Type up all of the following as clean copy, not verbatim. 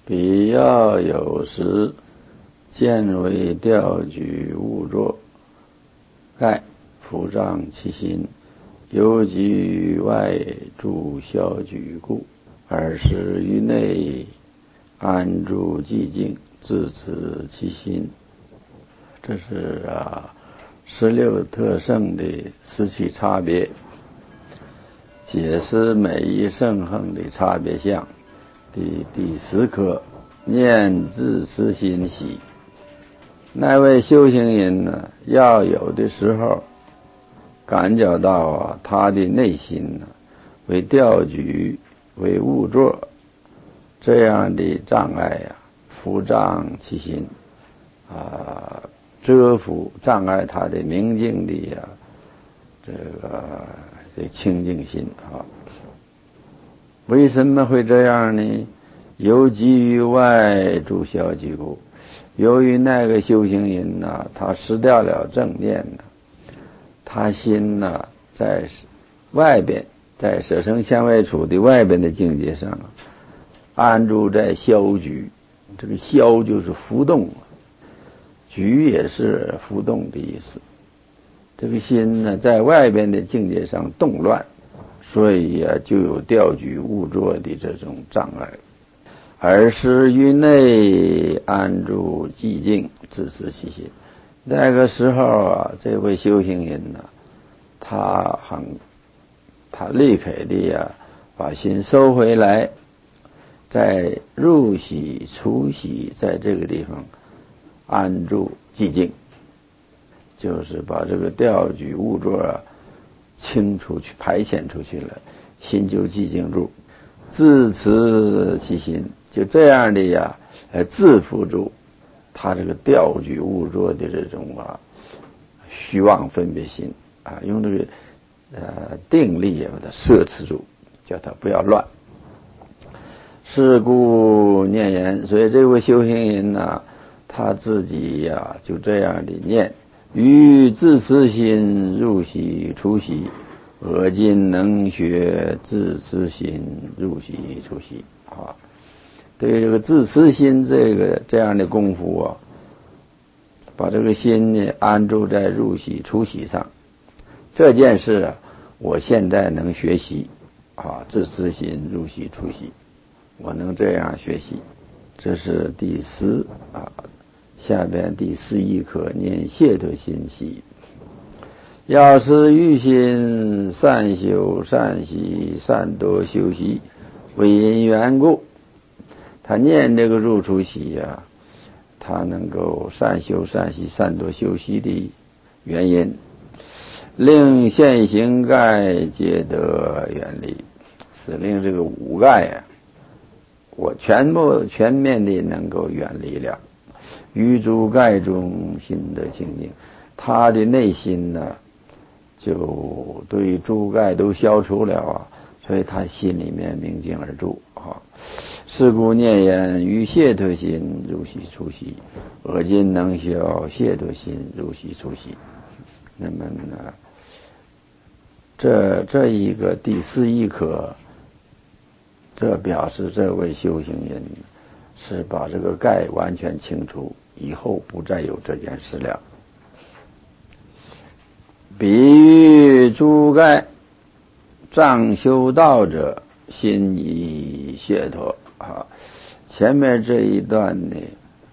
彼要有时，见为钓举勿作，盖夫障其心，由己于外助消举故，而时于内安住寂静，自持其心。这是16特胜的17差别，解释每一圣行的差别相的第10课，念自持心喜。那位修行人呢，要有的时候感觉到他的内心呢，为钓举为物作这样的障碍伏障其心遮伏障碍他的明净的这清净心为什么会这样呢？由己于外助消举故，由于那个修行人呢，他失掉了正念呢，他心呢在外边，在舍生相外处的外边的境界上安住在消举。这个消就是浮动，举也是浮动的意思。这个心呢在外边的境界上动乱，所以就有钓举勿作的这种障碍。而是于内安住寂静，自持其心。那个时候这位修行人呢，他立刻的把心收回来，在入息出息，在这个地方安住寂静，就是把这个钓举物作清出去，排遣出去了，心就寂静住，自持其心，就这样的自负住他这个钓举物作的这种虚妄分别心用这个定力把它摄持住，叫他不要乱。是故念言，所以这位修行人呢，他自己就这样的念：于自持心入息出息，我今能学自持心入息出息对于这个自持心这样的功夫把这个心呢安住在入息出息上，这件事我现在能学习自持心入息出息，我能这样学习。这是第10下边第11课，念解脱心喜。要是欲心善修善习善多修习，为因缘故。他念这个入出息他能够善修善习善多修习的原因，令现行盖皆得远离，是令这个五盖我全面的能够远离了。于诸盖中心得清净，他的内心呢就对诸盖都消除了所以他心里面明净而住是故念言：于解脱心入息出息，我今能修解脱心入息出息。那么呢，这一个第11课，这表示这位修行人是把这个盖完全清除，以后不再有这件事了。比喻诸盖障修道者，心已解脱前面这一段呢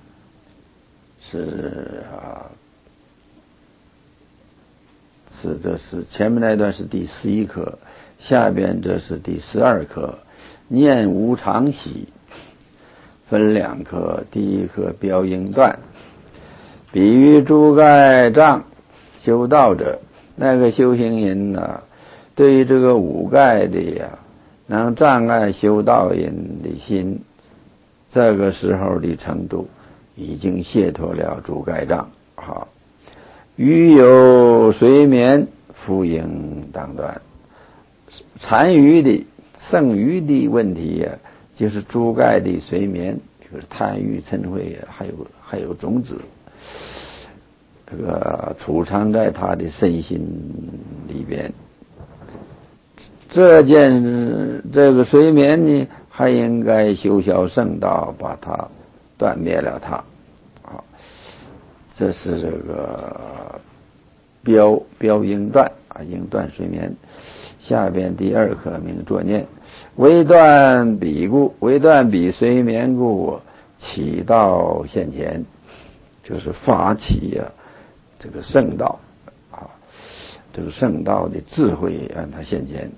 这是前面那一段是第11课，下边这是第12课，念无常喜，分2课，第1课标应断。比喻诸盖障修道者，那个修行人呢，对于这个五盖的能障碍修道人的心，这个时候的程度已经解脱了诸盖障余有随眠，复应当断。残余的剩余的问题就是诸盖的随眠，就是贪欲嗔恚还有种子这个储藏在他的身心里边。这个睡眠呢， 还应该修小圣道，把它断灭了它。啊，这是这个标应断啊，应断睡眠。下边第二课名作念，为断彼故，为断彼睡眠故，起道现前，就是发起这个圣道啊，这个圣道的智慧让它现前。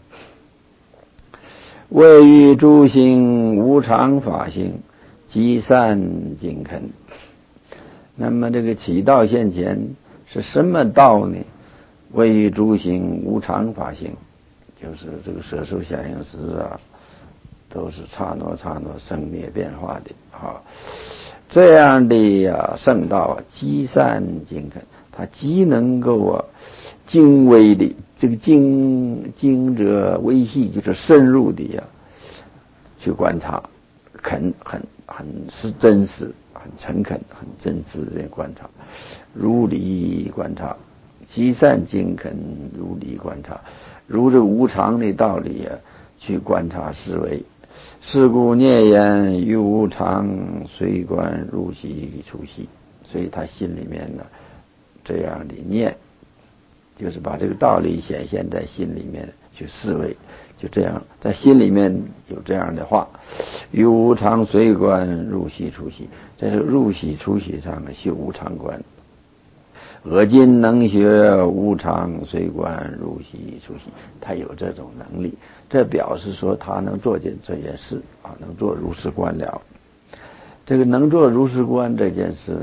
为于诸行无常法性，积善精恳。那么这个起道现前是什么道呢？为于诸行无常法性，就是这个色受想行识啊，都是刹那生灭变化的啊。这样的圣道积善精恳，它既能够精微的这个精者微细，就是深入的去观察，很是真实，很诚恳，很真实的观察，如理观察，积善精恳，如理观察，如这无常的道理去观察思维。是故念言于无常，随观入息出息。所以他心里面呢，这样的念，就是把这个道理显现在心里面去思维，就这样在心里面有这样的话，于无常随观入息出息，这是入息出息上的修无常观。我今能学无常随观入息出息，他有这种能力，这表示说他能做这件事啊，能做如是观了。这个能做如是观这件事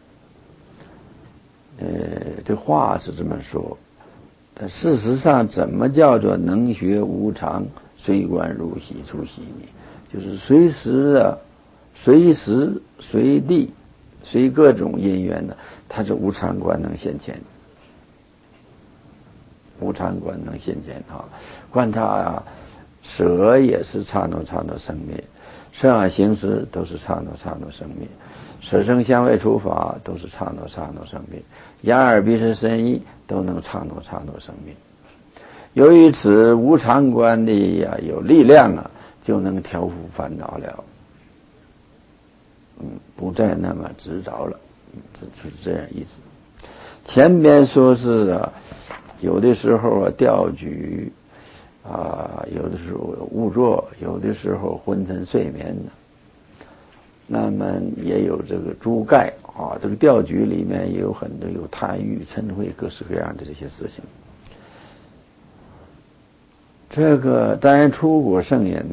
呢，这话是这么说，但事实上怎么叫做能学无常随观入息出息呢？就是随时随地随各种因缘呢，它是无常观能现前，无常观能现前啊。观察舍也是刹那生灭，色耳行识都是刹那生灭，色声香味触法都是刹那生灭，眼耳鼻舌身意都能刹那生灭。由于此无常观的有力量就能调伏烦恼了，不再那么执着了。这就是这样意思。前边说是有的时候钓局有的时候误作，有的时候昏沉睡眠那么也有这个诸盖这个钓局里面也有很多有贪欲嗔恚各式各样的这些事情。这个当然出果圣人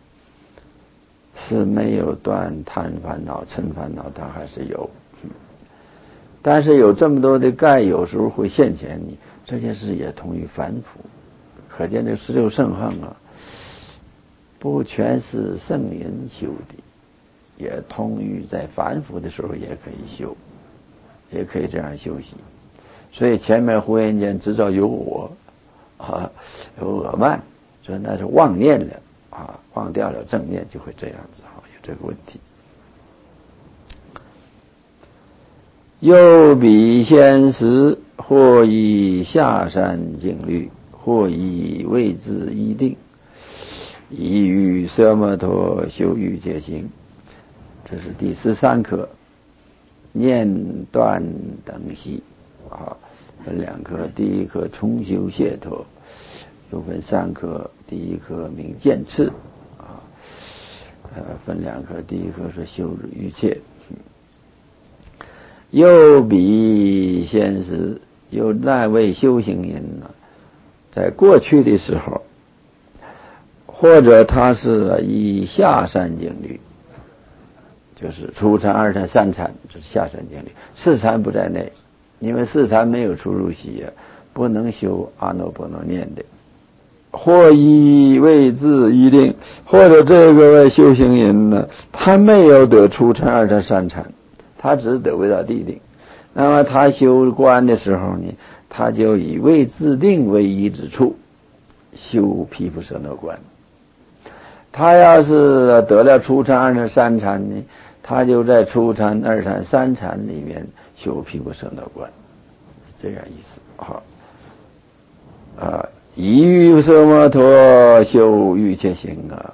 是没有断贪烦恼嗔烦恼，他还是有，但是有这么多的盖有时候会现前你，这件事也同于凡夫。可见这16圣行不全是圣人修的，也通于在凡夫的时候也可以修，也可以这样修习。所以前面忽然间知道有我有我慢，所以那是妄念了忘掉了正念，就会这样子有这个问题。又彼先时，或以下山境律，或以位置一定，以与奢摩陀修欲界行。这是第13课，念断等息分2课，第1课重修解脱，又分3课，第1课名见次分2课，第1课是修欲界。又彼先时，有那位修行人在过去的时候，或者他是以下山境律，就是初禅、二禅、三禅，就是下山境律，4禅不在内，因为4禅没有出入息不能修阿耨波罗念的。或以位置一定，或者这个修行人他没有得初禅、二禅、三禅，他只得为了地定。那么他修观的时候呢，他就以位置定为一之处修毗婆舍那观。他要是得了初禅、二禅、三禅呢，他就在初禅、二禅、三禅里面修毗婆舍那观，这样意思以欲奢摩陀修欲界行所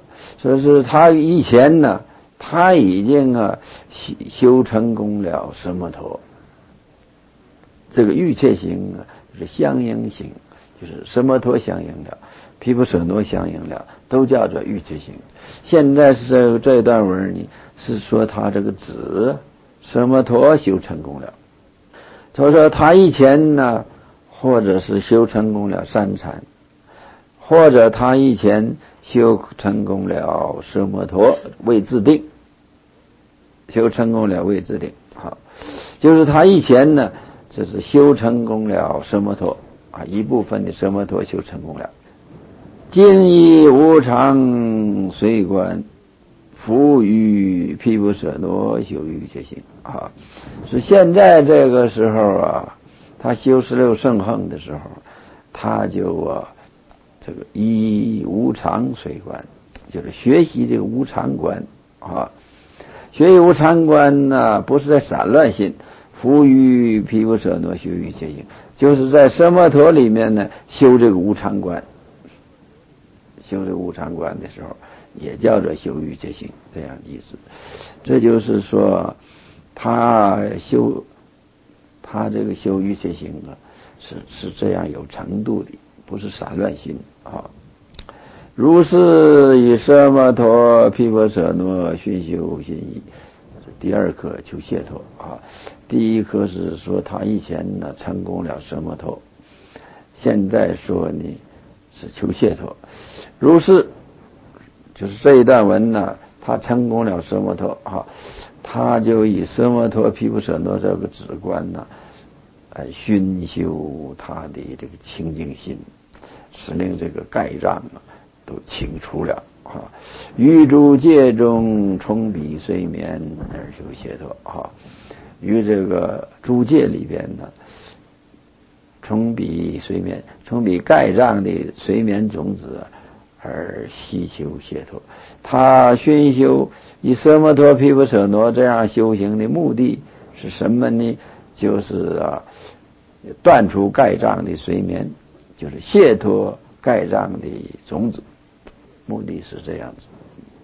说是他以前呢，他已经修成功了什么陀。这个欲切行是相应行，就是什么陀相应了，毗婆舍那相应了，都叫做欲切行。现在是这段文呢，是说他这个子什么陀修成功了。他说他以前呢，或者是修成功了三禅，或者他以前修成功了什么陀未自定，修成功了未自定。好，就是他以前呢，就是修成功了什么陀一部分的什么陀修成功了。今以无常随观，复于毗婆舍那修欲切行是现在这个时候他修16圣行的时候，他就这个以无常随观，就是学习这个无常观学习无常观呢，不是在散乱心，复于毗婆舍那修欲切行，就是在奢摩陀里面呢修这个无常观。修这个无常观的时候，也叫做修欲切行，这样的意思。这就是说，他这个修欲切行是这样有程度的，不是散乱心如是以奢摩陀毗婆舍那熏修心意，第二课求解脱第一课是说他以前呢成功了奢摩陀，现在说呢是求解脱。如是就是这一段文呢，他成功了奢摩陀他就以奢摩陀毗婆舍那这个止观呢来熏修他的这个清净心，使令这个盖障都清除了于诸戒中冲彼睡眠而修解脱于这个诸戒里边呢，冲彼睡眠，冲彼盖障的睡眠种子而希求解脱。他熏修以奢摩陀毗婆舍那这样修行的目的是什么呢？就是断除盖障的睡眠，就是解脱盖障的种子，目的是这样子。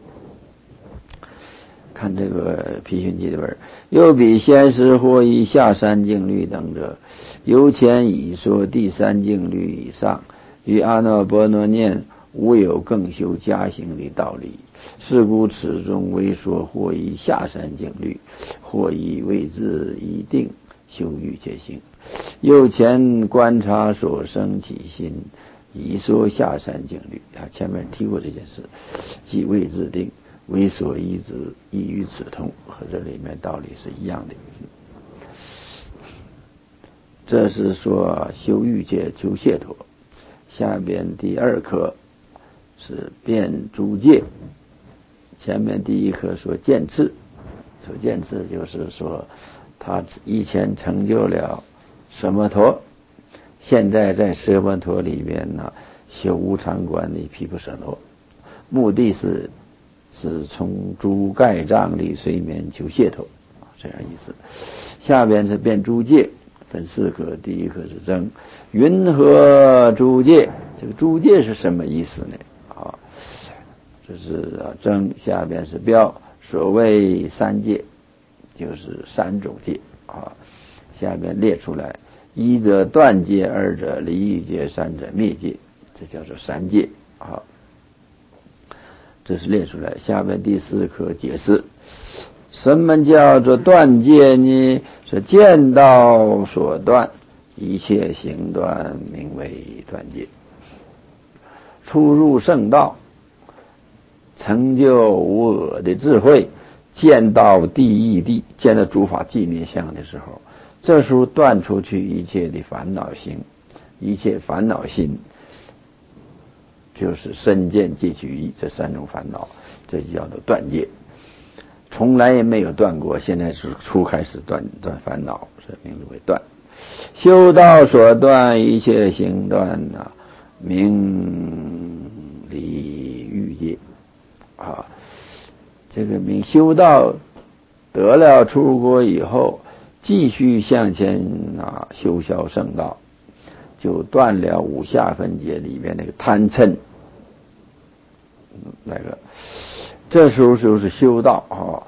看这个毗熏记的文，又比先师或以下三境律等者，由前已说第三境律以上，与阿耨波罗念无有更修加行的道理。是故此中为说或以下三境律，或以为自一定修欲切行。又前观察所生起心，以说下三境律前面提过这件事，即为自定为所依止，亦与此同，和这里面道理是一样的。这是说修欲界求解脱。下边第二课是辩诸戒，前面第一课说见智，说见智就是说他以前成就了奢摩陀，现在在奢摩陀里面呢修无常观的毗婆舍那，目的是从诸盖障力睡眠求解脱，这样意思。下边是辩诸戒，分四课，第一课是争云何诸戒，这个诸戒是什么意思呢？这是争，下边是标，所谓三戒就是三种戒下边列出来，一者断戒，二者离欲戒，三者灭戒，这叫做三戒这是列出来。下边第四课解释，什么叫做断戒呢？是见道所断，一切行断，名为断戒。初入圣道，成就无我的智慧，见到第一谛，见到诸法寂灭相的时候，这时候断出去一切的烦恼心，一切烦恼心就是身见戒取意这三种烦恼，这就叫做断戒。从来也没有断过，现在是初开始断烦恼，这名字为断。修道所断一切行断名离欲戒这个名修道得了出国以后，继续向前修销圣道，就断了五下分解里面那个贪嗔那个这时候就是修道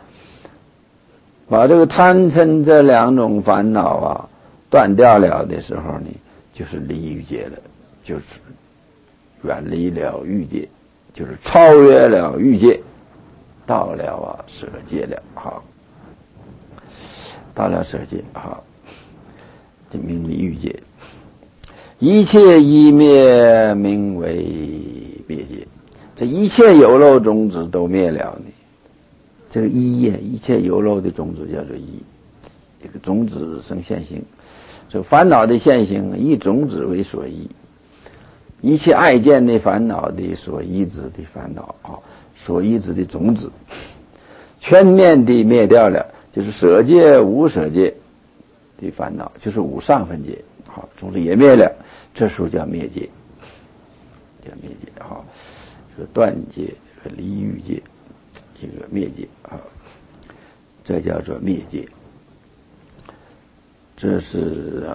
把这个贪嗔这两种烦恼断掉了的时候呢，就是离欲界了，就是远离了欲界，就是超越了欲界，到了舍界了到了舍界这名离欲界，一切一灭名为灭界，这一切有漏种子都灭了呢。这个一切有漏的种子叫做这个种子生现行，这个烦恼的现行以种子为所依，一切爱见的烦恼的所依止的烦恼所依止的种子全面地灭掉了，就是舍界无舍界的烦恼，就是无上分界种子也灭了，这时候叫灭界，是断界和离欲界，这个灭界这叫做灭界。这是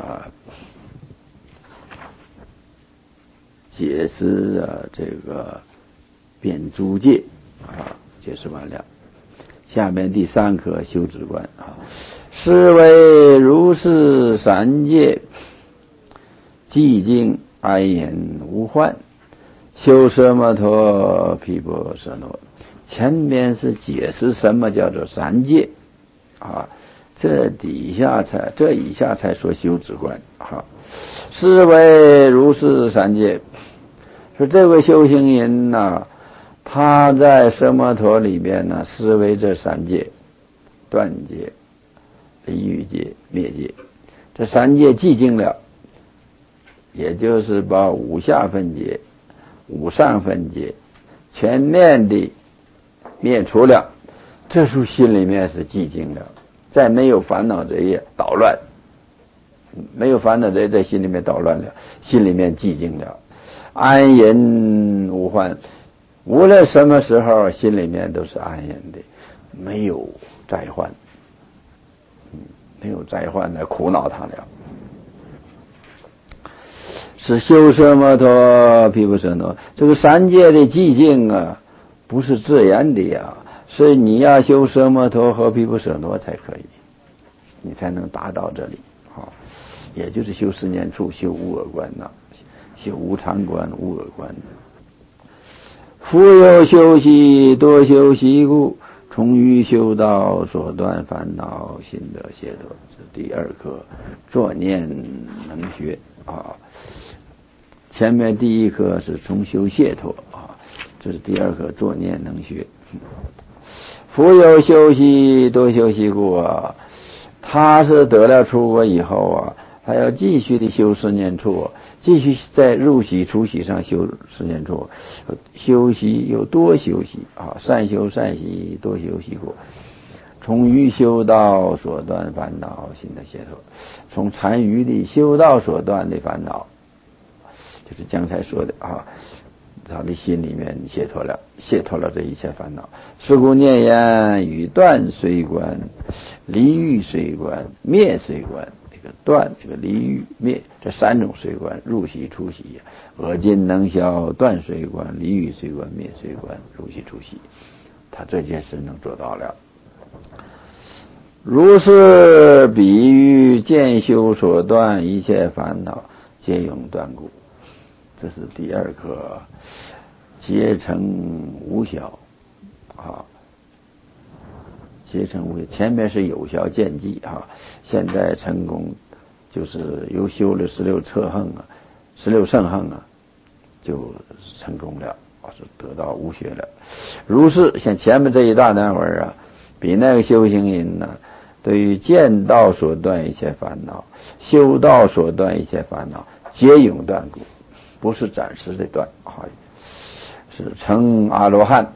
解释这个遍诸界解释完了。下面第三课修止观是为如是三界寂静安隐无患，修舍摩陀毗婆舍那。前面是解释什么叫做三界这以下才说修止观是为如是三界，说这位修行人他在舍摩陀里面思维这三界：断界、离欲界、灭界。这三界寂静了，也就是把五下分界、五上分界全面的灭除了，这时候心里面是寂静了，再没有烦恼贼捣乱，没有烦恼贼在心里面捣乱了，心里面寂静了，安隐无患，无论什么时候心里面都是安隐的，没有灾患，没有灾患来苦恼他了。是修舍摩陀毗婆舍那，这个三界的寂静不是自然的所以你要修舍摩陀和毗婆舍那才可以，你才能达到这里也就是修四念处，修无我观修无常观、无我观。复有修习多修习故，从于修道所断烦恼，心得解脱。这第二课作念能学前面第一课是从修解脱这是第二课作念能学。复有修习多修习故他是得了出国以后他要继续的修四念处，继续在入息出息上修四念处，修习有多修习善修善习，多修习故，从于修道所断烦恼，心得解脱。从残余的修道所断的烦恼，就是刚才说的他的心里面解脱了这一切烦恼。是故念言与断虽观，离欲虽观，灭虽观。这个断、这个离欲、灭这三种虽观，入息出息我今能消断虽观，离欲虽观，灭虽观，入息出息。他这件事能做到了。如是比喻见修所断一切烦恼，皆永断故。这是第二课，结成无效结成无效。前面是有效见机现在成功就是又修了16侧横16圣横就成功了是得到无学了。如是像前面这一大段文比那个修行人对于见道所断一切烦恼，修道所断一切烦恼，皆永断故，不是暂时的断是成阿罗汉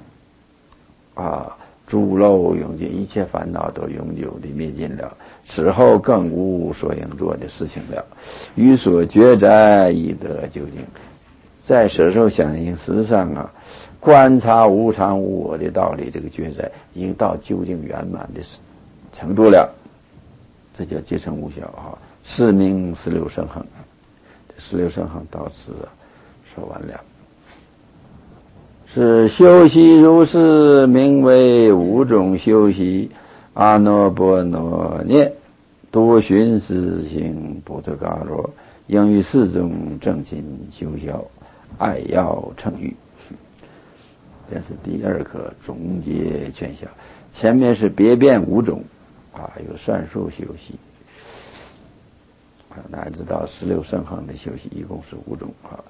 诸漏永尽，一切烦恼都永久的灭尽了，此后更无所应做的事情了。于所觉哉已得究竟。在舍受想行识上观察无常无我的道理，这个觉哉已经到究竟圆满的程度了，这叫结成无效是名16圣横。16圣横到此说完了。 是修习如是，名为五种修习。阿耨波罗念，多寻思行菩提伽罗，应于四种正心修效，爱要成语。这是第二课总结全效。前面是别变五种有算术修习乃至到16圣行的修习，一共是五种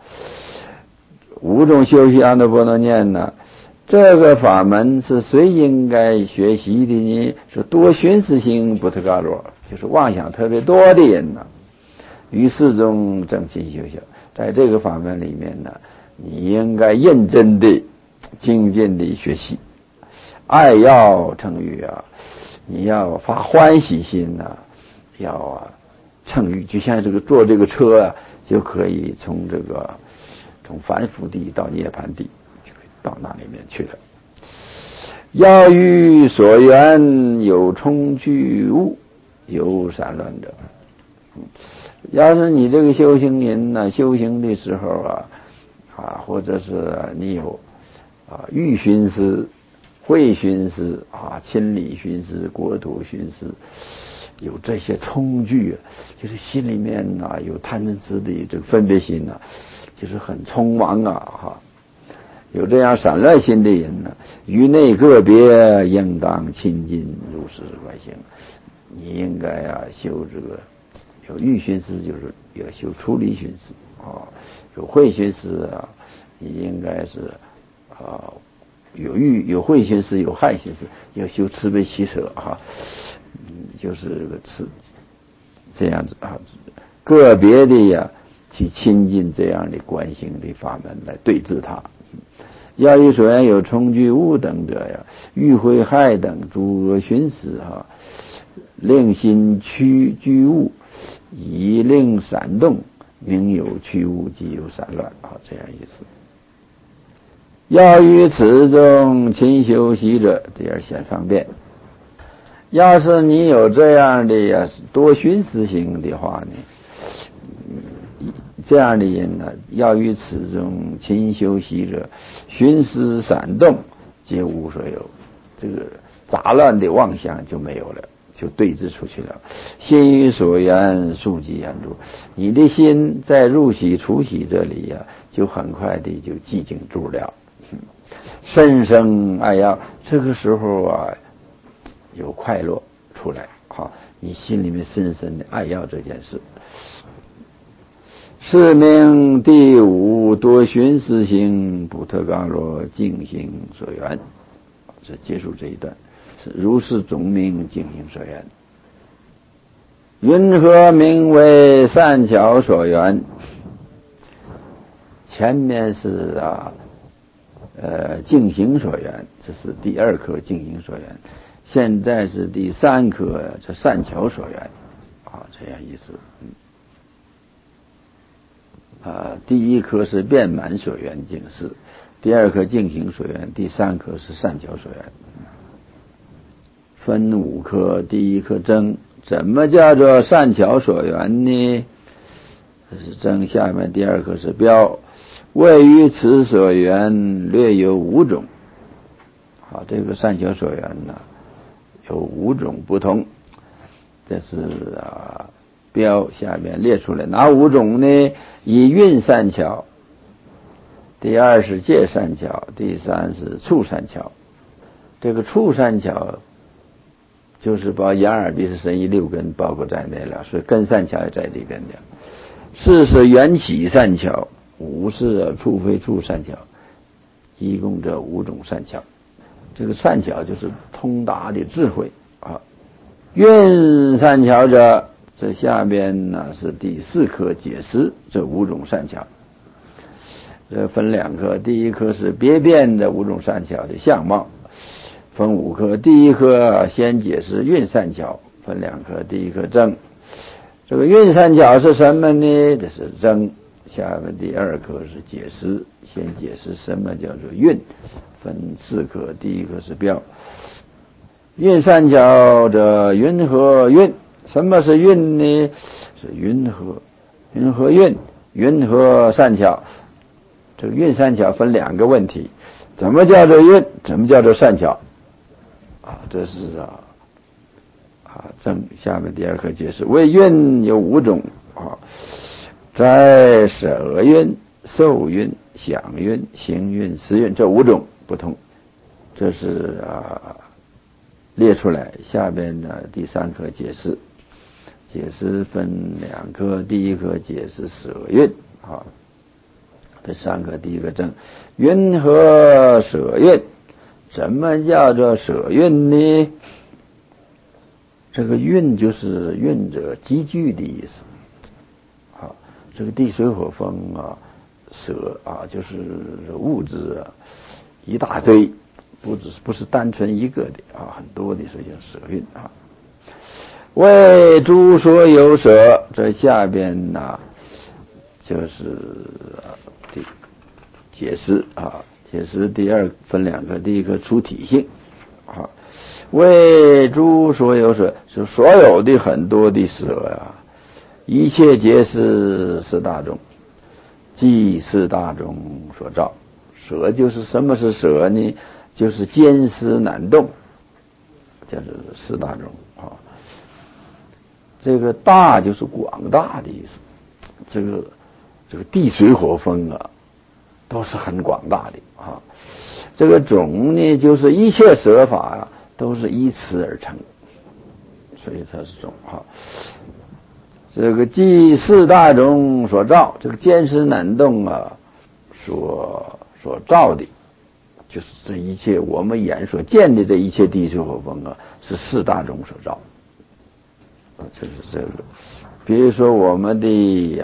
五种修习阿耨波罗念呢，这个法门是谁应该学习的呢？是多寻思行菩提伽罗，就是妄想特别多的人呢，于四种正心修效。在这个法门里面呢，你应该认真的精进的学习，爱要成语你要发欢喜心要成语，就像这个坐这个车就可以从凡夫地到涅槃地，就可以到那里面去了。要欲所缘，有冲具物，有散乱者。要是你这个修行人修行的时候或者是你有欲寻思、会寻思亲理寻思、国土寻思，有这些冲具就是心里面有贪嗔痴的这个分别心就是很匆忙有这样散乱心的人于内个别应当亲近如是观行。你应该修这个有欲寻思，就是要修出离寻思有会寻思你应该是有欲有会寻思，有害寻思，要修慈悲喜舍就是这个这样子个别的去亲近这样的观行的法门来对治它。要欲所缘，有冲具物等者欲会害等诸恶寻思令心居物，以令闪动，名有去物，即有散乱这样意思。要于此中勤修习者，第二显方便。要是你有这样的多寻思行的话呢，这样的人要于此中勤修习者，寻思闪动皆无所有，这个杂乱的妄想就没有了，就对治出去了。心于所缘，速即安住。你的心在入息出息这里就很快的就寂静住了。深生爱要，这个时候有快乐出来你心里面深深的爱要这件事。是名第五多寻思行菩提伽罗净行所缘。这结束这一段，是如是总名净行所缘。云何名为善巧所缘？前面是净行所缘，这是第二课净行所缘。现在是第三课这善巧所缘这样意思。第一课是遍满所缘净事，第二课净行所缘，第三课是善巧所缘。分五课，第一课真。怎么叫做善巧所缘呢？这是真。下面第二课是标。位于此所缘略有五种。这个善巧所缘有五种不同。这是标下面列出来，哪五种呢？以蕴善巧，第二是界善巧，第三是处善巧。这个处善巧就是把眼耳鼻舌身意六根包括在内了，所以根善巧也在里边的。四是缘起善巧，五是处非处善巧，一共这五种善巧。这个善巧就是通达的智慧蕴善巧者，这下边是第四课解释这五种善巧。分两课，第一课是别变的五种善巧的相貌，分五课。第一课先解释蕴善巧，分两课。第一课真。这个蕴善巧是什么呢？这是真。下面第二课是解释，先解释什么叫做蕴，分四课。第一课是标。蕴善巧者，云何蕴？什么是蕴呢？是云何蕴，云何善巧。这个蕴善巧分两个问题， 怎么叫做运？怎么叫做善巧？这是正下面第二课解释，为运有5种在舍运、受运、想运、行运、识运这5种不同，这是列出来。下边的第3课解释，分2课，第1课解释舍运第3课第1个正运和舍运。什么叫做舍运呢？这个运就是运者积聚的意思。这个地水火风舍就是物质一大堆，不是单纯一个的很多的，所以叫舍运为诸所有舍，这下边就是解释解释第2分2个，第1个出体性为诸所有舍，是所有的很多的舍一切皆是4大种，即4大种所造。舍就是什么是舍呢？就是坚实难动，叫做4大种这个大就是广大的意思。这个地水火风都是很广大的这个种呢，就是一切舍法都是依此而成，所以它是种这个即4大种所造，这个坚实难动所造的，就是这一切我们眼所见的这一切地水火风是4大种所造。就是这个，比如说我们的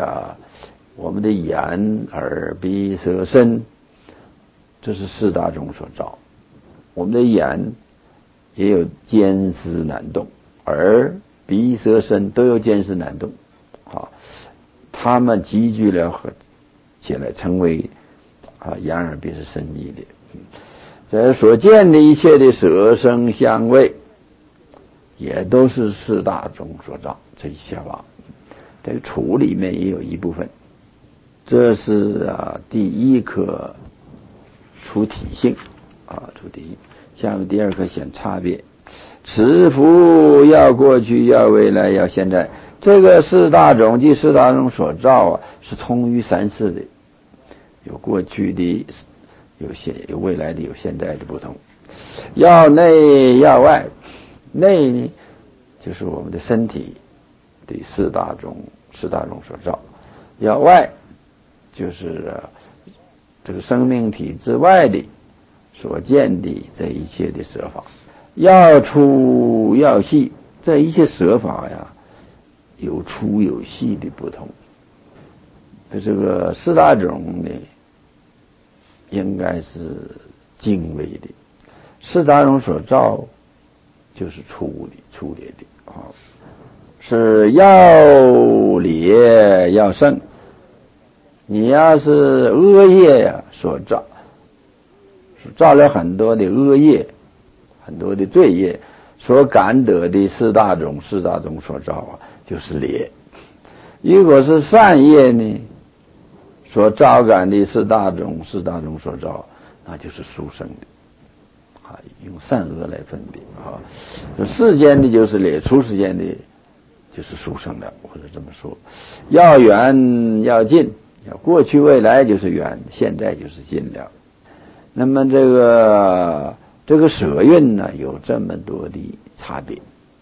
眼、耳、鼻、舌、身，这是4大种所造。我们的眼也有坚实难动，耳、鼻、舌、身都有坚实难动它们集聚了起来，成为眼、耳、鼻、舌、身意的。这所见的一切的色声香味，也都是4大种所造。这一切这个处里面也有一部分。这是第1课出体性出体性。下面第2课显差别，持福要过去，要未来，要现在。这个4大种即4大种所造是通于3世的，有过去的，有未来的，有现在的不同。要内要外，内呢就是我们的身体的4大种所造，要外就是这个生命体之外的所见的这一切的舍法。要粗要细，这一切舍法有粗有细的不同。这个4大种呢应该是精微的，4大种所造就是粗劣的是要劣要胜。你要是恶业所造了很多的恶业，很多的罪业，所感得的4大种所造就是劣。如果是善业呢，所招感的4大种所造，那就是殊胜的用善恶来分别就世间的就是劣，出世间的就是殊胜的，或者这么说。要远要近，要过去未来就是远，现在就是近了。那么这个舍运呢有这么多的差别，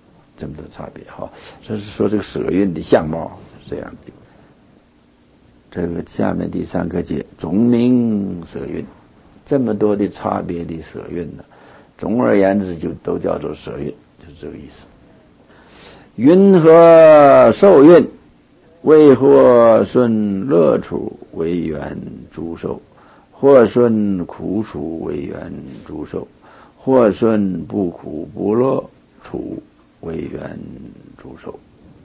这是说这个舍运的相貌是这样的。这个下面第3课解总名舍运，这么多的差别的舍运总而言之就都叫做舍运，就是这个意思。云和受运，为或顺乐处为缘诸受，或顺苦处为缘诸受，或顺不苦不乐处为缘诸受。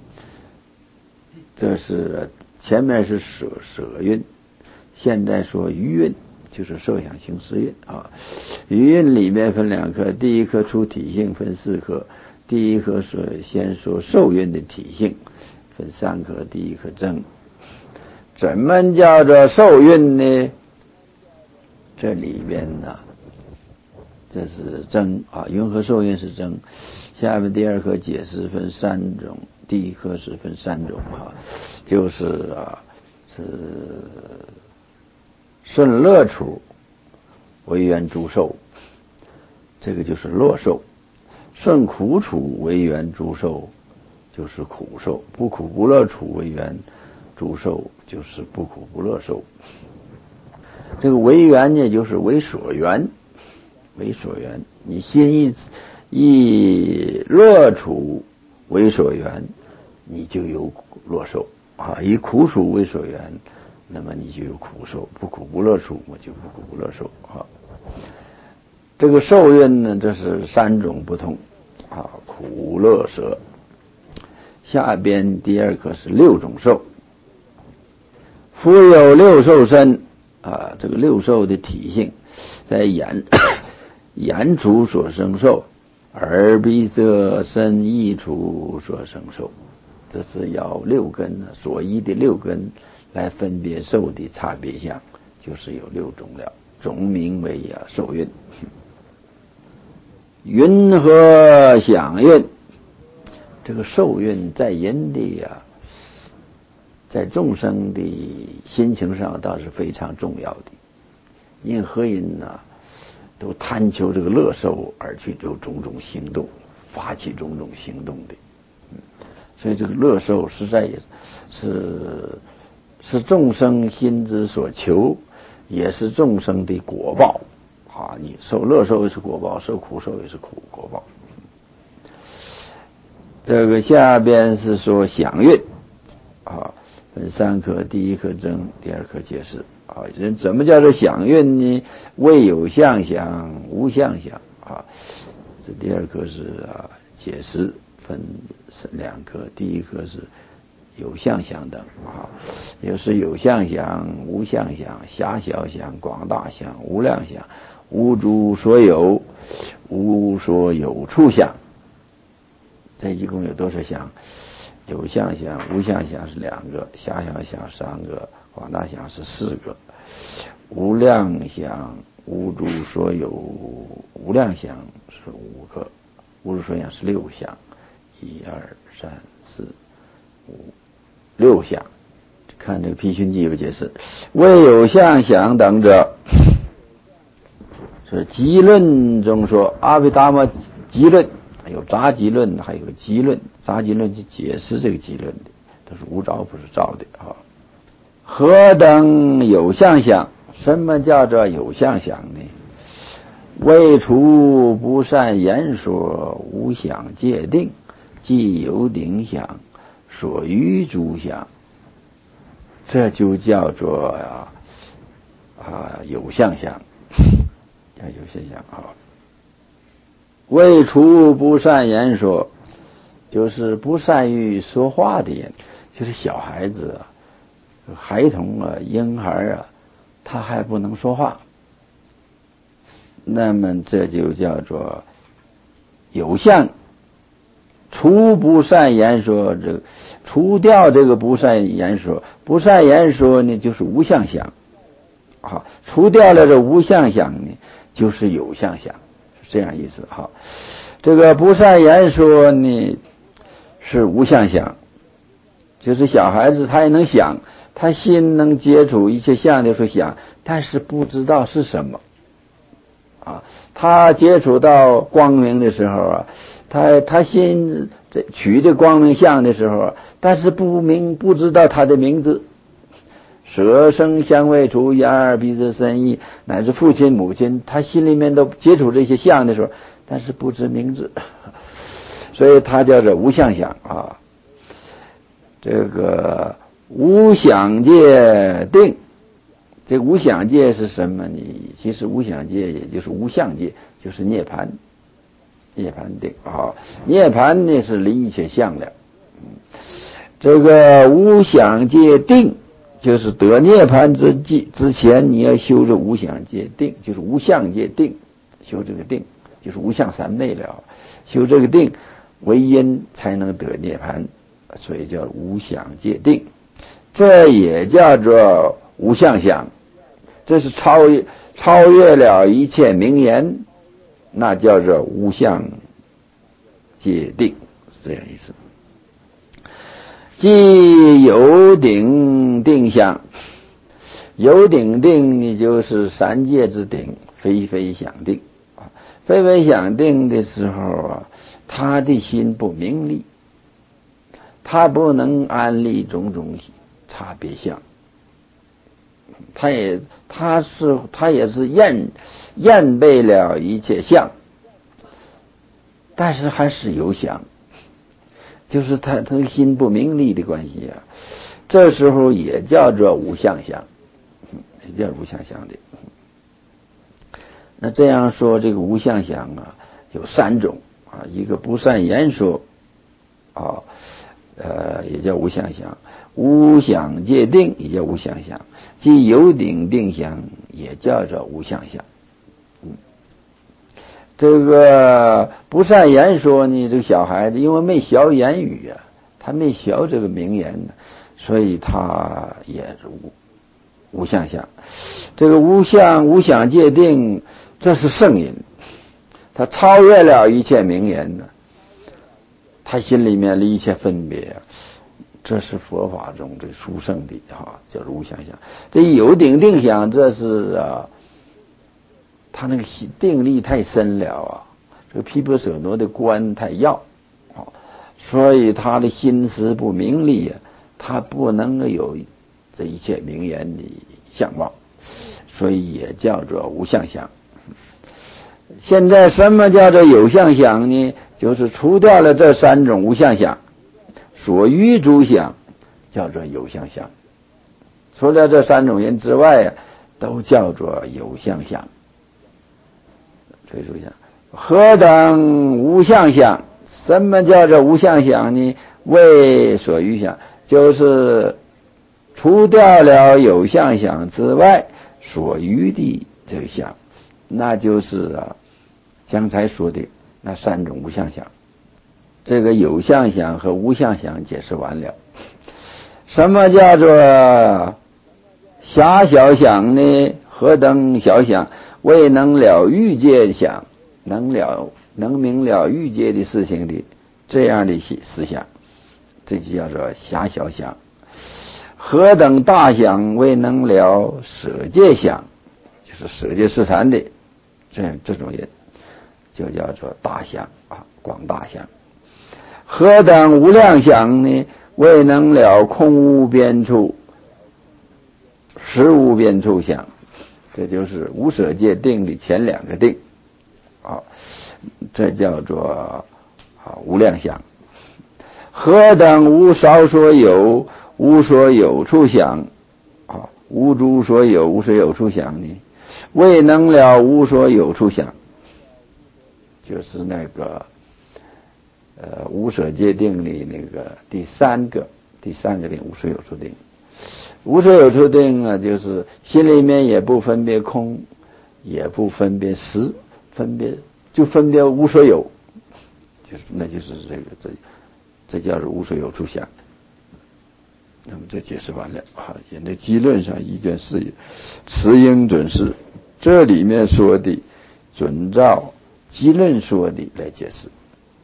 这是前面是舍运，现在说余运，就是受想行识运余运里面分2课，第1课出体性分4课，第1课是先说受运的体性，分3课，第1课正。怎么叫做受运呢？这里边这是征啊，云和受孕是征。下面第二课解释分三种，第一课是分三种啊，就是是顺乐处为缘诸受，这个就是乐受；顺苦处为缘诸受，就是苦受；不苦不乐处为缘诸受，就是不苦不乐受。这个为缘呢，就是为所缘，为所缘。你心以乐处为所缘，你就有乐受啊；以苦处为所缘，那么你就有苦受；不苦不乐处，我就不苦不乐受啊。这个受蕴呢，这是三种不同啊，苦乐舍。下边第二课是六种受。夫有六受身啊，这个六受的体性，在眼处所生受，耳鼻舌身意处所生受，这是要六根呢，所依的六根来分别受的差别相，就是有六种了，总名为受蕴。云和想蕴，这个受蕴在人的在众生的心情上倒是非常重要的，因何人呢？都贪求这个乐受而去有种种行动，发起种种行动的。所以这个乐受实在也是众生心之所求，也是众生的果报啊！你受乐受也是果报，受苦受也是果报。这个下边是说想蕴啊，分三课，第一课征，第二课解释啊。人怎么叫做想蕴呢？为有相想，无相想啊。这第二课是解释，分两课，第一课是有相想等啊，也是有相想、无相想、狭小想、广大想、无量想、无诸所有、无所有处想。这一共有多少想？有相想、无相想是两个，狭小想三个，广大想是四个，无量想、无诸所有、无量想是五个，无诸所想是六项，一二三四五六项。看这个批训记有解释，未有相想等者，是集论中说阿毗达摩集论。有杂集论，还有集论，杂集论去解释这个集论的，都是无照不是照的啊。何等有相想？什么叫做有相想呢？未除不善言说，无想界定，即有定想，所欲诸想，这就叫做有相想，叫有相想啊。未除不善言说，就是不善于说话的人，就是小孩子孩童婴孩他还不能说话，那么这就叫做有相。除不善言说，这个除掉这个不善言说，不善言说呢就是无相想啊，除掉了这无相想呢就是有相想。这样意思哈，这个不善言说呢是无相想，就是小孩子他也能想，他心能接触一些相的时候想，但是不知道是什么啊。他接触到光明的时候他心取这光明相的时候但是不知道他的名字。舌声香味触眼耳鼻舌身意，乃至父亲母亲，他心里面都接触这些相的时候，但是不知名字，所以他叫做无相想啊。这个无想界定，这无想界是什么呢？其实无想界也就是无相界，就是涅槃，涅槃定啊。涅槃呢是离一切相了，这个无想界定。就是得涅槃之前，你要修这无想界定，就是无相界定，修这个定，就是无相三昧了。修这个定为因，才能得涅槃，所以叫无想界定。这也叫做无相想，这是超越了一切名言那叫做无相界定，是这样意思。即有顶定相，有顶定你就是三界之顶，非非想定啊。非非想定的时候啊，他的心不明利，他不能安立种种差别相，他也是厌背了一切相，但是还是有相，就是他的心不明利的关系啊。这时候也叫做无相相，也叫无相相的。那这样说，这个无相相啊，有三种啊，一个不善言说啊，也叫无相相；无想界定也叫无相相；即有顶定相也叫做无相相。这个不善言说呢，这个小孩子因为没学言语啊，他没学这个名言呢，所以他也是无相相。这个无想界定，这是圣人，他超越了一切名言呢，他心里面的一切分别，这是佛法中这殊胜的叫做无相相。这有顶定相，这是他那个定力太深了啊，这个毗婆舍那的观太要所以他的心思不明利啊，他不能够有这一切名言的相貌，所以也叫做无相相。现在什么叫做有相相呢？就是除掉了这三种无相相，所余诸相叫做有相相，除了这三种人之外都叫做有相相。注意下，何等无相相？什么叫做无相相呢？为所余相，就是除掉了有相相之外所余的这个相，那就是刚才说的那三种无相相。这个有相相和无相相解释完了。什么叫做狭小相呢？何等小相？为能了欲界想，能明了欲界的事情的这样的思想，这就叫做狭小想。何等大想？为能了舍界想，就是舍界四禅的这种人，就叫做大想广大想。何等无量想呢？为能了空无边处实无边处想，这就是无舍界定的前两个定这叫做无量想。何等无少所有无所有处想无诸所有无所有处想呢？未能了无所有处想，就是那个无舍界定的那个第三个定无所有处定。无所有处定就是心里面也不分别空，也不分别实，分别无所有，就是这叫做无所有处想。那么这解释完了现在基论上一卷四也持应准释，这里面说的准照基论说的来解释。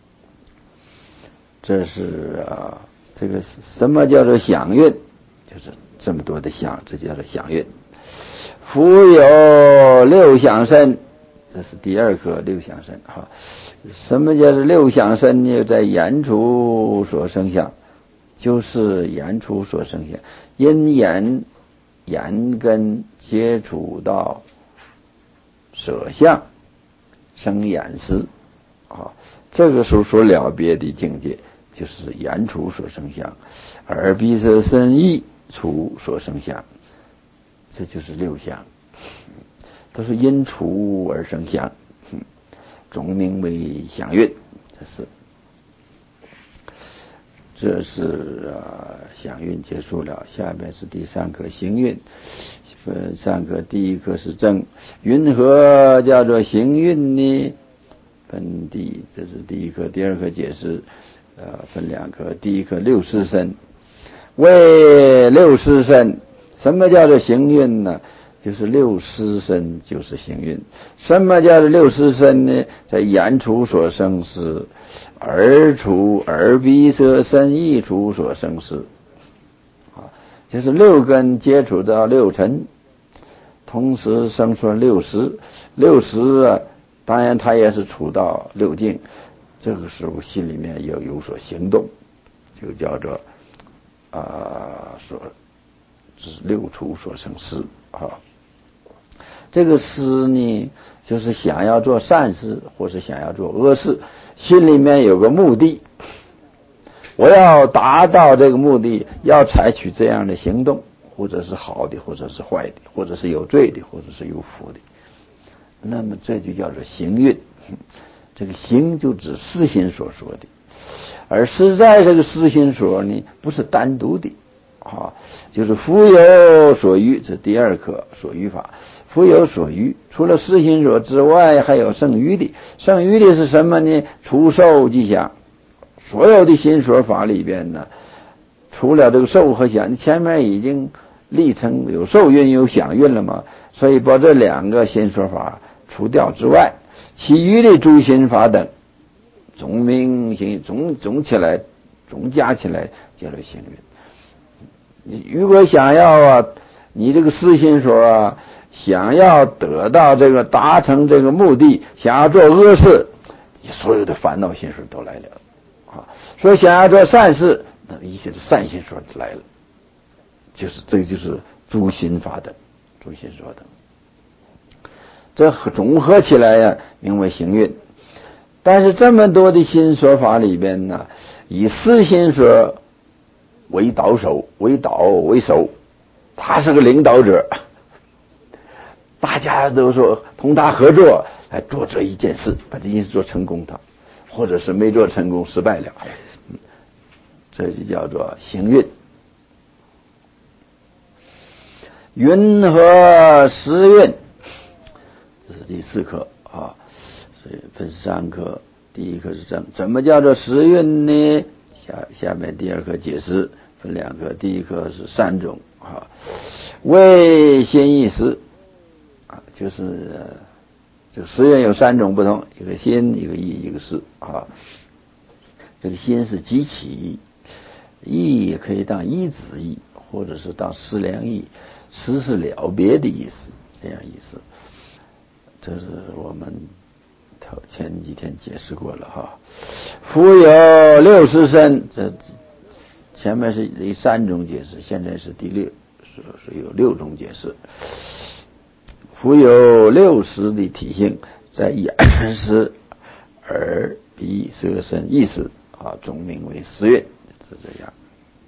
这是这个什么叫做想运，就是这么多的想，这叫做想运。复有六想身，这是第二课六想身什么叫做六想身呢？在言处所生相，就是言处所生相，因言根接触到舍相生眼识这个时候所了别的境界就是言处所生相，耳鼻舌身意处所生相，这就是六相，都是因处而生相，总名为想运。这是想运结束了，下面是第三课行运。分三课，第一课是正云何叫做行运呢？这是第一课，第二课解释分两课。第一课六识身，为六识身，什么叫做行运呢？ 就是六识身就是行运。什么叫做六识身呢？在眼处所生识，耳处耳鼻舌身意处所生识，就是六根接触到六尘，同时生出六识。六识啊，当然它也是处到六境，这个时候心里面要有所行动，就叫做这是六处所生识啊。这个识呢，就是想要做善事或是想要做恶事，心里面有个目的，我要达到这个目的，要采取这样的行动，或者是好的，或者是坏的，或者是有罪的，或者是有福的，那么这就叫做行运。这个行就指思心所说的，而实在这个思心所呢，不是单独的就是福有所余，这第二课所余法。福有所余，除了思心所之外，还有剩余的。剩余的是什么呢？除受即想。所有的心所法里边呢，除了这个受和想，前面已经历程有受运有想运了嘛，所以把这两个心所法除掉之外，其余的诸心法等总名行总起来总加起来叫做行运。你如果想要你这个思心所想要得到这个达成这个目的，想要做恶事，所有的烦恼心所都来了所以想要做善事，那一切的善心所来了，这就是诸心法等，诸心所等，这总合起来名为行运。但是这么多的心所法里边呢，以思心所为导为首，他是个领导者，大家都说同他合作来做这一件事，把这件事做成功或者是没做成功失败了，这就叫做行运。运和时运，这是第四课所以分三课。第一课是怎么叫做时运呢？下面第二课解释，分两课。第一课是三种为心意识就是这个时运有三种不同，一个心，一个意，一个识这个心是极其意，意也可以当一子意，或者是当思量意，识是了别的意思，这样意思。这是我们前几天解释过了福有六识身，这前面是第三种解释，现在是第六，是有六种解释。福有六识的体性，在眼识、耳鼻舌身意识总名为识运，是这样。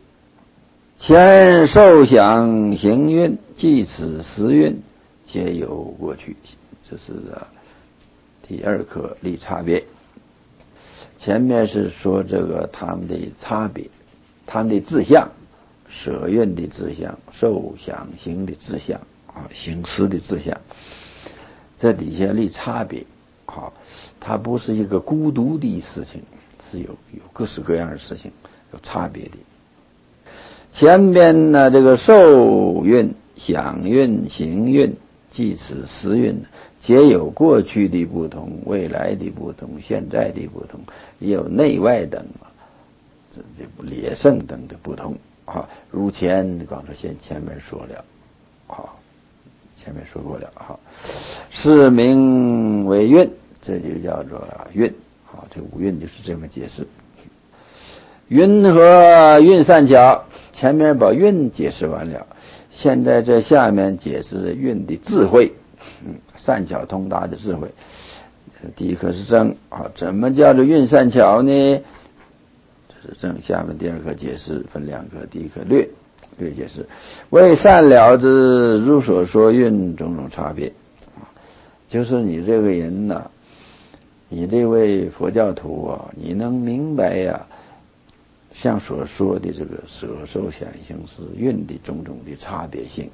前受想行运，即此识运，皆有过去。这是第二课立差别。前面是说这个他们的差别，他们的志向，舍运的志向，受想行的志向行识的志向，这底下立差别它不是一个孤独的事情，是有各式各样的事情，有差别的。前边呢，这个受运、想运、行运、即此识运，皆有过去的不同，未来的不同，现在的不同，也有内外等这劣胜等的不同如前刚才前面说了前面说过了是名为运，这就叫做运这五运就是这么解释。运和运善巧，前面把运解释完了，现在在下面解释运的智慧善巧通达的智慧。第一课是正怎么叫做运善巧呢？这是正，下面第二课解释分两课，第一课略解释，为善了之如所说运种种差别就是你这个人你这位佛教徒你能明白像所说的这个舍受想行识运的种种的差别性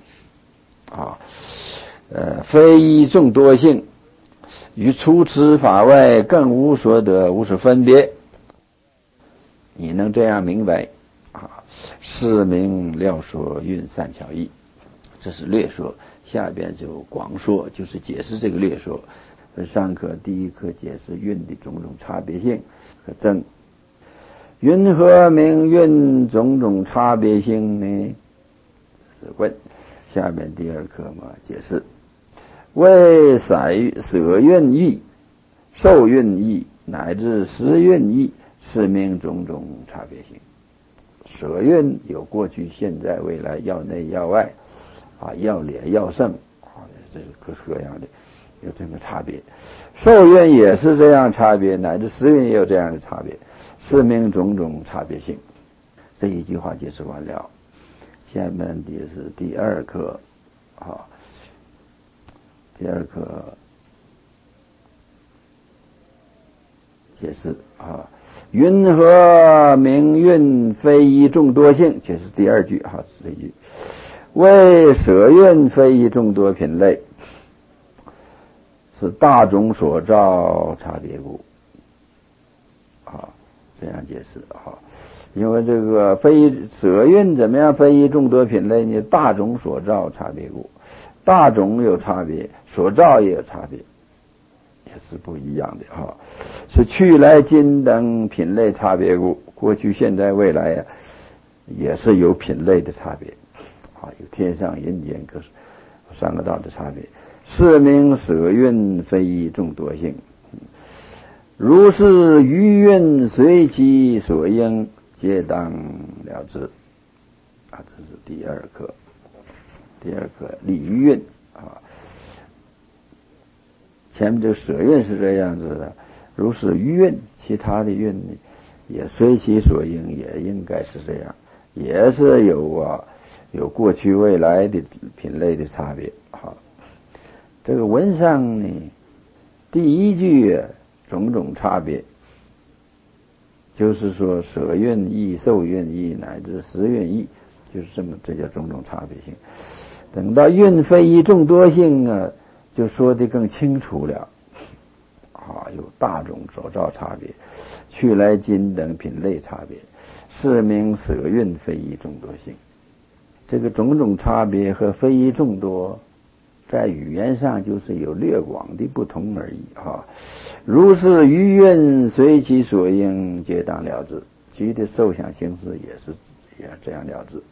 非一众多性，于除此法外更无所得，无所分别。你能这样明白是名了说运善巧义，这是略说。 下边就广说，就是解释这个略说。上课第一课解释韵的种种差别性和证。云何名韵种种差别性呢？是问。下面第二课嘛，解释为色韵义、受韵义乃至识韵义，是名种种差别性。色韵有过去、现在、未来，要内要外要劣要胜这是各式各样的，有这个差别。受韵也是这样差别，乃至识韵也有这样的差别，是名种种差别性。这一句话解释完了。下面的是第二课第二课解释云何名韵非一众多性，解释第二句这一句。为色韵非一众多品类，是大众所造差别故。这样解释因为这个色韵怎么样非一众多品类呢？大众所造差别故，大众有差别，所造也有差别，也是不一样的是去来今等品类差别故，过去现在未来也是有品类的差别有天上人间各三个道的差别，是名色韵非一众多性。如是余韵随其所应，皆当了之这是第二课。第二课理余韵前面这个色韵是这样子的，如是余韵，其他的韵呢也随其所应，也应该是这样，也是有过去未来的品类的差别这个文上呢，第一句种种差别，就是说色韵义、受韵义乃至识韵义，就是这叫种种差别性。等到韵非一众多性就说得更清楚了有大众所造差别，去来今等品类差别，是名色韵非一众多性。这个种种差别和非一众多在语言上就是有略广的不同而已如是余韵随其所应，皆当了之。其余的受想行识也这样了之。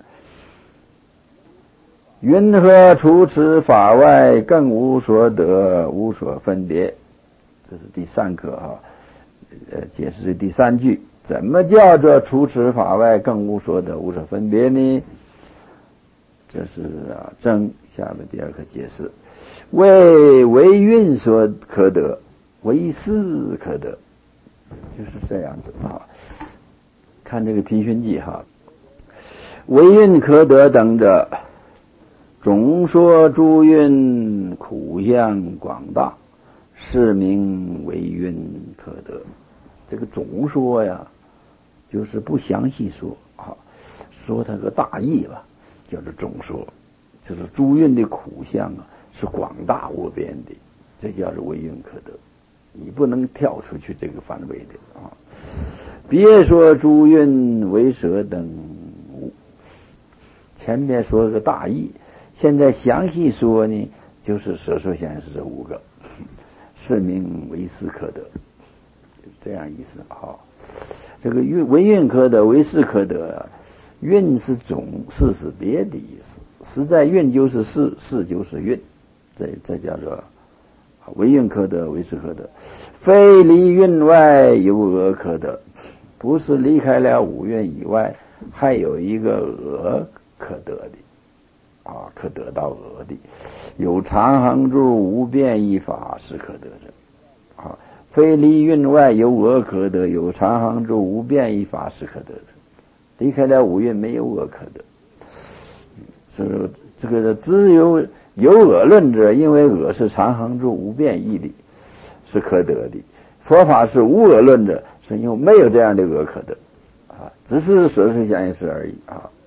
云何除此法外，更无所得，无所分别？这是第三课解释第三句，怎么叫做除此法外，更无所得，无所分别呢？这是正下面第二课解释，为韵所可得，为事可得，就是这样子看这个批训记为韵可得等者，总说诸韵苦相广大，是名为韵可得。这个总说呀，就是不详细说说它个大意吧，叫做总说，就是诸韵的苦相是广大无边的，这叫做为韵可得。你不能跳出去这个范围的别说诸韵为色等无，前面说个大意，现在详细说呢，就是色受想行识这五个，是名为事可得，这样意思这个为韵可得，为事可得韵是总，事是别的意思。实在韵就是事，事就是韵，这叫做为韵可得，为事可得。非离韵外有讹可得，不是离开了五蕴以外，还有一个讹可得的可得到讹的。有常恒住无变异法是可得的非离韵外有讹可得，有常恒住无变异法是可得的。离开了五蕴没有讹可得，是这个只有讹论者，因为讹是常恒住无变异的，是可得的。佛法是无讹论者，是因为没有这样的讹可得只是色受想行识而已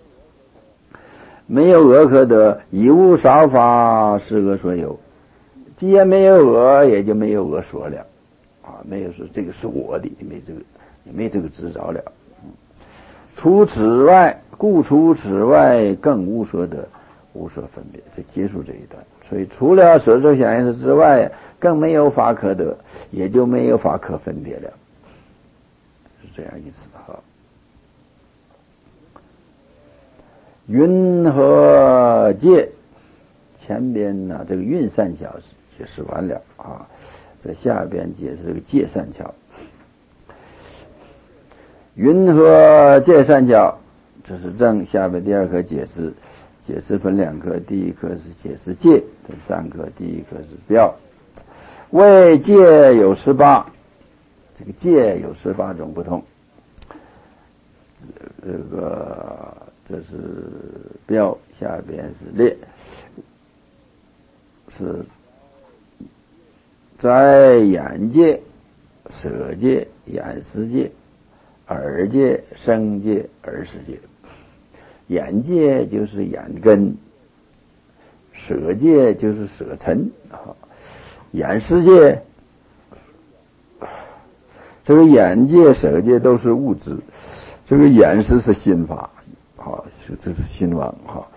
没有讹可得，以无少法是讹所有。既然没有讹，也就没有讹所了没有说这个是我的，没这个执着了。除此外，故除此外更无所得， 无所分别，就结束这一段。所以除了舍受想行识之外，更没有法可得，也就没有法可分别了，是这样意思哈。云和界，前边呢这个云三巧解释完了啊，在下边解释这个界三巧。云和界三巧，这是正，下边第二课解释，解释分两课，第一课是解释界，第三课第一课是标。为界有18，这个界有18种不同。这是标，下边是列，是在眼界、舌界、眼识界、耳界、声界、耳识界。眼界就是眼根，舌界就是舌尘，眼识界，这个眼界、舌界都是物质，这个眼识是心法，这是心王哈，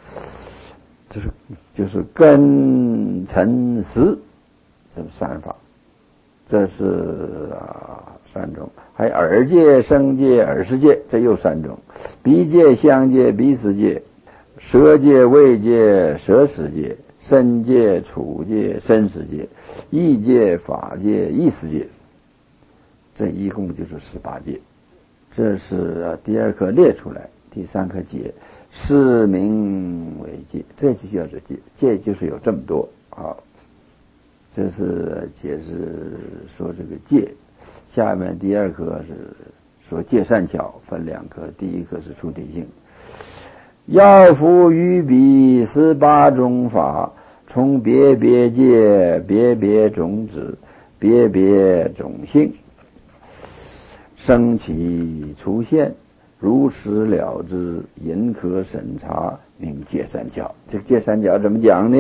就是根尘识，这三法，这是三种。还有耳界、声界、耳识界，这又三种。鼻界、香界、鼻识界；舌界、味界、舌识界；身界、处界、身识界；意界、法界、意识界。这一共就是18界。这是第二课列出来，第三课解，是名为界，这就叫做界。界就是有这么多啊。这是解释说这个界。下面第二课是说界三巧，分两课，第一课是出体性。要复于彼18种法，从别别界、别别种子、别别种性生起出现，如实了知，隐可审查，名界三巧。这个界三巧怎么讲呢？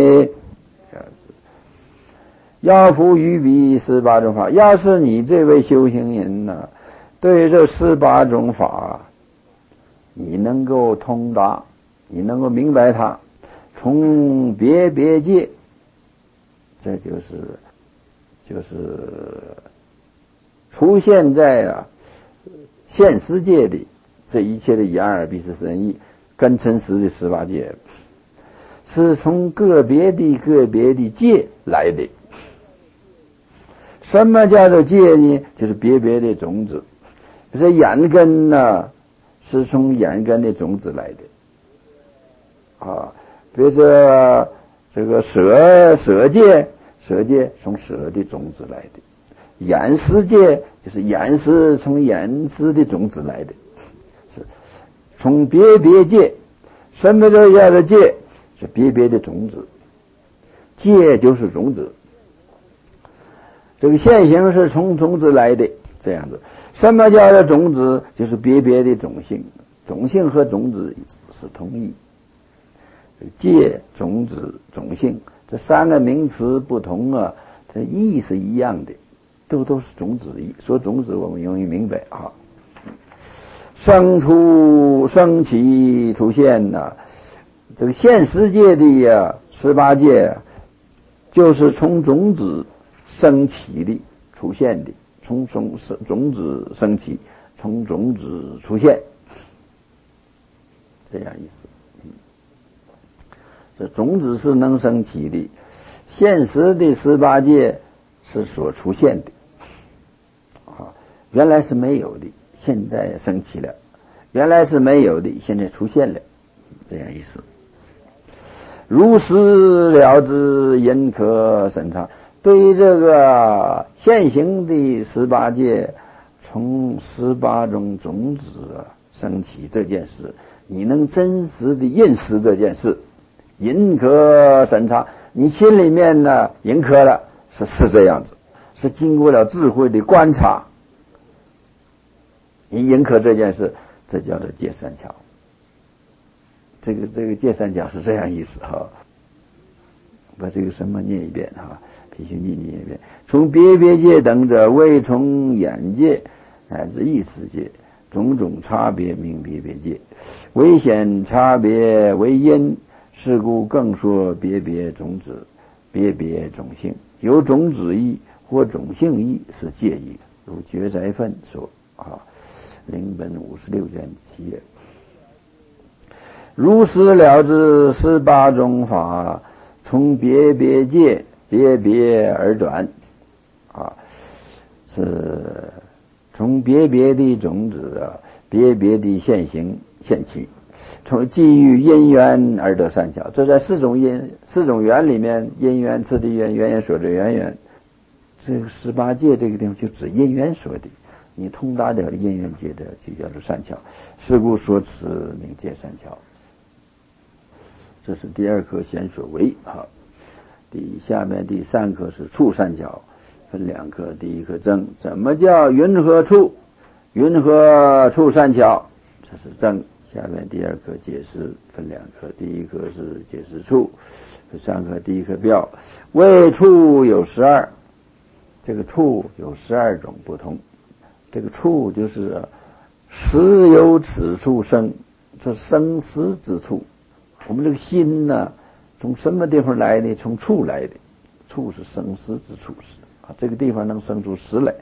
要复于彼18种法，要是你这位修行人呢，对这18种法你能够通达，你能够明白它，从别别界，这就是出现在现实界的这一切的眼耳鼻舌身意根尘识的18界，是从个别的界来的。什么叫做界呢？就是别别的种子。这眼根呢，是从眼根的种子来的比如说这个舌界从舌的种子来的，眼识界就是眼识从眼识的种子来的，是从别别界。什么叫做界？是别别的种子，界就是种子。这个现行是从种子来的，这样子。什么叫做种子？就是别别的种性，种性和种子是同义。界、种子、种性这三个名词不同这意是一样的，都是种子。说种子我们容易明白生起出现这个现实界的18界就是从种子升起的出现的，从种子升起，从种子出现，这样意思。这种子是能升起的，现实的18界是所出现的原来是没有的，现在升起了；原来是没有的，现在出现了，这样意思。如实了知，隐可审查。对于这个现行的18界，从18种种子升起这件事，你能真实的认识这件事，隐可审查，你心里面呢隐可了，是这样子，是经过了智慧的观察，你隐可这件事，这叫做界三巧。这个界三巧是这样意思把这个什么念一遍必须念一遍。从别别界等者，为从眼界乃至意识界，种种差别名别别界。为显差别为因， 是故更说别别种子，别别种性。有种子义或种性义是介义，如觉斋分说领本56卷7页。如是了知18种法，从别别界别别而转是从别别的种子别别的现行现起，从基于因缘而得善巧。这在四种缘里面，因缘、次第缘、缘缘所致缘缘，这个18界这个地方就指因缘说的，你通达了因缘界的就叫做善巧，是故说此名界善巧。这是第2课显所为下面第3课是处善巧，分2课。第1课正，怎么叫云何处？云何处善巧？这是正。下面第2课解释，分2课。第1课是解释处，分3课。第1课标，谓处有12，这个处有12种不同。这个处就是实有此处生，这生死之处。我们这个心呢，从什么地方来的？从处来的，处是生死之处这个地方能生出实来。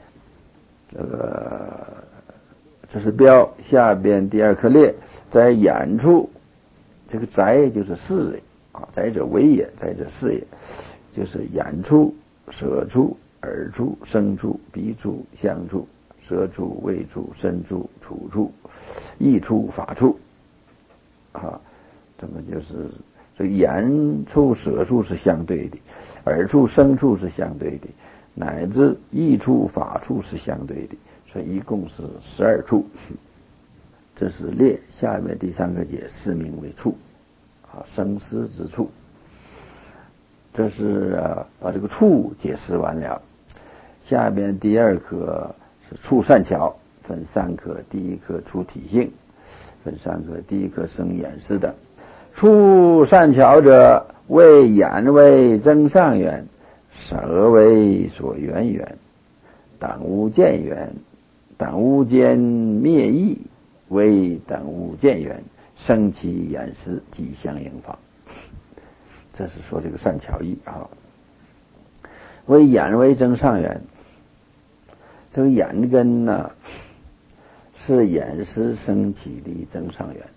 这是标。下边第2课列，在眼处，这个宅就是视也宅者为也，宅者视也，就是眼处、舌处、耳处、身处、鼻处、香处、舌处、味处、身处、处处、意处、法处这么就是这眼处、舌处是相对的，耳处、身处是相对的，乃至意处、法处是相对的，所以一共是12处。这是列。下面第3个解释名为处生死之处。这是把这个处解释完了。下边第2课是处善巧，分3课。第1课处体性，分3课。第1课生眼识等。处善巧者，为眼为增上缘，舌为所缘缘，等无见缘，等无间灭意为等无见缘，生其眼识即相应法。这是说这个善巧义为眼为增上缘。这个眼根呢，是眼识升起的增上缘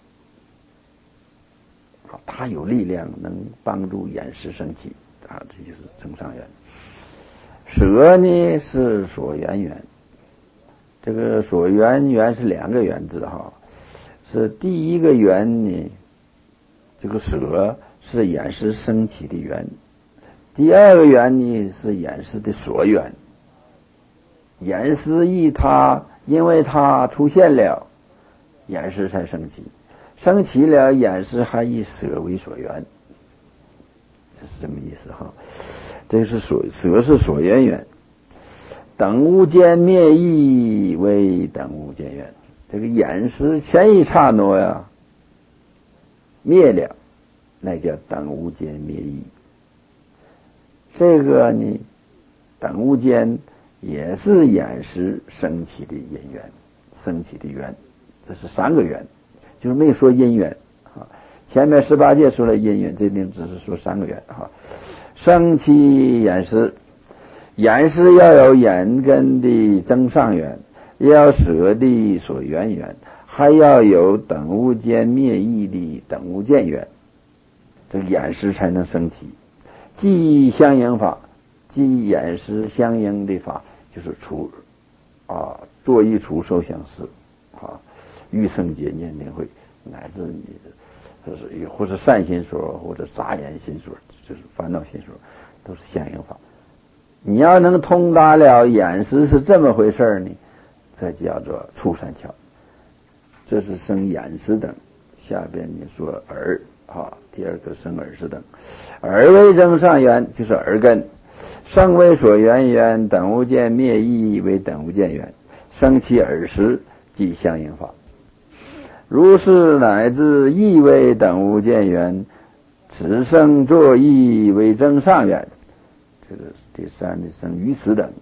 它有力量能帮助眼识升起这就是增上缘。舌呢是所缘缘，这个所缘缘是2个缘字是第一个缘呢，这个舌是眼识升起的缘，第2个缘呢是眼识的所缘。眼识因为它出现了，眼识才升起，升起了眼识还以舌为所缘，这是这么意思这是舌是所缘缘，等无间灭意为等无间缘。这个眼识前一刹那灭了，那叫等无间灭意。这个呢，等无间也是眼识升起的因缘，升起的缘，这是3个缘，就是没说因缘前面18界说了因缘，这里只是说3个缘升起眼识，眼识要有眼根的增上缘，要舌的所缘缘，还要有等无间灭意的等无间缘，这个眼识才能升起。即相应法，即眼识相应的法，就是作意处受想思欲生劫念定慧，乃至你的或是善心所，或者杂言心所，就是烦恼心所，都是相应法。你要能通达了眼识是这么回事呢，这叫做处善巧。这是生眼识等。下边你说耳第2个生耳识等。耳为增上缘，就是耳根，生为所缘缘，等无间灭意为等无间缘，生其耳识即相应法。如是乃至意为等无间缘，此生作意为增上缘。这个第3的生于此等。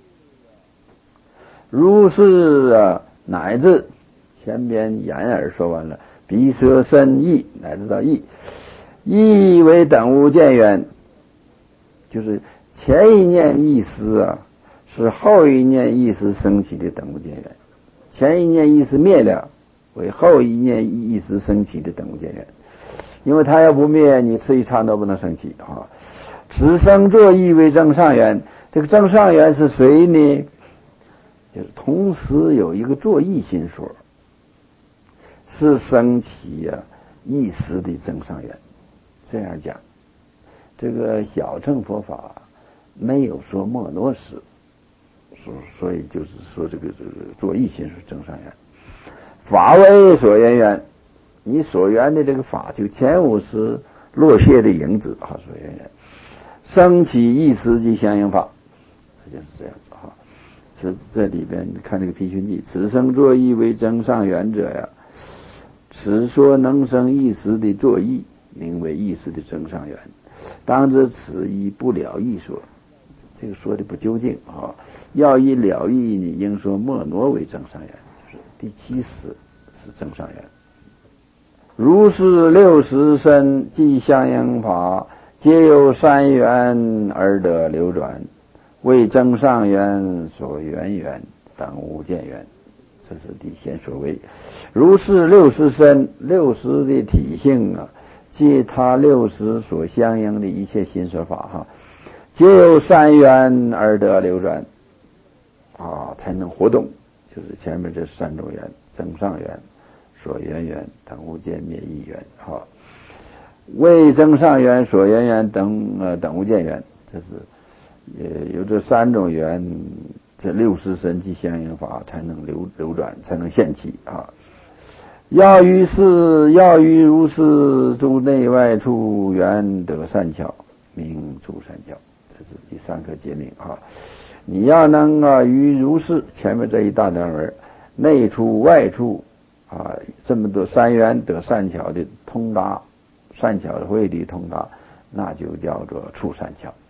如是乃至前边眼耳说完了，鼻舌身意乃至到意， 意为等无见缘，就是前一念意识啊，是后一念意识升起的等无见缘。前一念意识灭了，为后一念意识升起的等无见缘。因为它要不灭，你吃一餐都不能升起啊。此生作意为正上缘，这个正上缘是谁呢？就是同时有一个作意心所，是升起意识的正上缘。这样讲，这个小乘佛法没有说莫诺识，所以就是说这个作意心是正上缘。法为所缘缘，你所缘的这个法就前五识落谢的影子啊，所缘缘升起意识即相应法，这就是这样子哈。这里边看这个批训记，此生作意为正上缘者呀，此说能生意识的作意，名为意识的正上缘。当知此意不了义说，这个说的不究竟啊。要以了义，你应说莫诺为正上缘，就是第七识是正上缘。如是六识身即相应法，皆由三缘而得流转，为正上缘所缘缘，等无见缘。这是第先所谓。如是六识身，六识的体性啊，即他六识所相应的一切心所法哈，皆由三缘而得流转啊，才能活动。就是前面这三种缘：正上缘、所缘缘、等无见灭意缘哈。为正上缘、所缘缘等无见缘，这是有这三种缘，这六识身即相应法才能流转，才能现起啊。要于如是诸内外处缘得善巧，名诸善巧。这是第三个诫命啊。你要能于如是前面这一大段文，内处外处啊，这么多三缘得善巧的通达，善巧的慧的通达，那就叫做处善巧。